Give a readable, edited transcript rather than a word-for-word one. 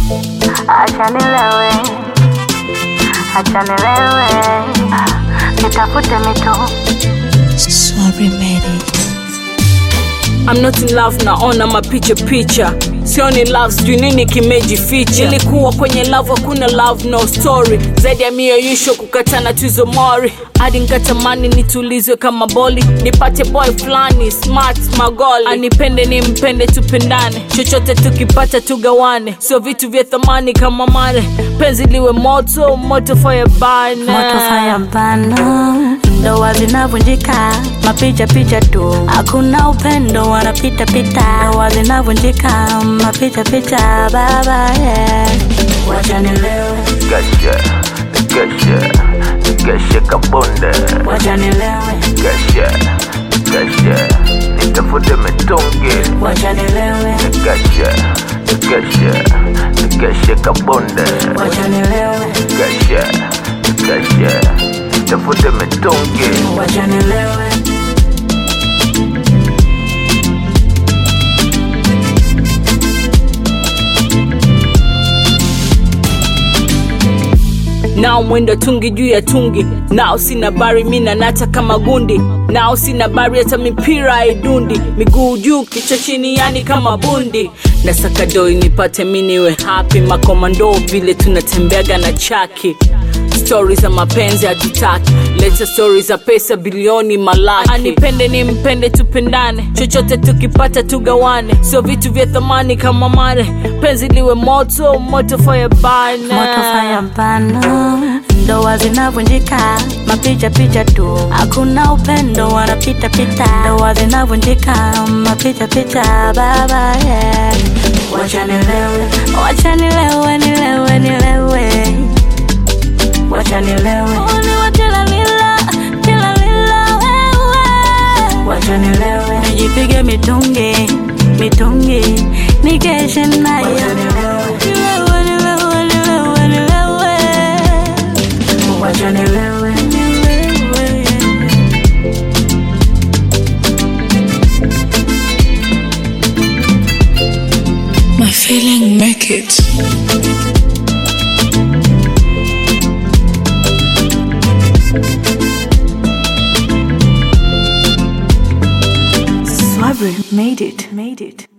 acha nilewe, nitafute mito. Swabri made it. I'm not in love naona mapicha. Sioni love sijui nini kimejificha. Nilikuwa kwenye love hakuna love no story. Zaidi ya mioyisho kukatana tuzo mori. Hadi nikatamani nitulizwe kama boli. Nipate boy flani smart magoli. Anipende nimpende tupendane. Chochote tukipata tugawane. Sio vitu vya thamani kama mane. Penzi liwe moto fire burn. Moto fire burn. Ndoa zinavunjika, mapicha tu. Hakuna upendo wanapita. Ndoa zinavunjika, mapicha baba yeah. Wacha nilewe, Gasha kabonde. wacha nilewe, Gasha nitafute mitungi. wacha nilewe, Gasha kabonde. wacha nilewe, Gasha nitafute mitungi. wacha nilewe. Nao mwendo tungi juu ya tungi. Nao sina bari mina nata kama gundi. Nao sina bari hata mipira haidundi. Miguu juu kichwa chini yani kama bundi. Nasaka doi nipate miniwe happy. Makomando vile tunatembeaga na chaki. Stories za mapenzi hatutaki. Leta stories za pesa bilioni malaki. Anipende nimpende tupendane. Chochote tukipata tugawane. Sio vitu vya thamani kama mane. Penzi liwe moto fire burn. Moto fire burn. Ndoa zinavunjika, mapicha tu. Hakuna upendo wanapita. Ndoa zinavunjika, mapicha baba yeah. Wacha nilewe, wacha nilewe. Wacha nilewe, wacha nilewe. Nijipige mitungi, nikeshe nayo. Wacha nilewe. My feeling make it. Swabri made it.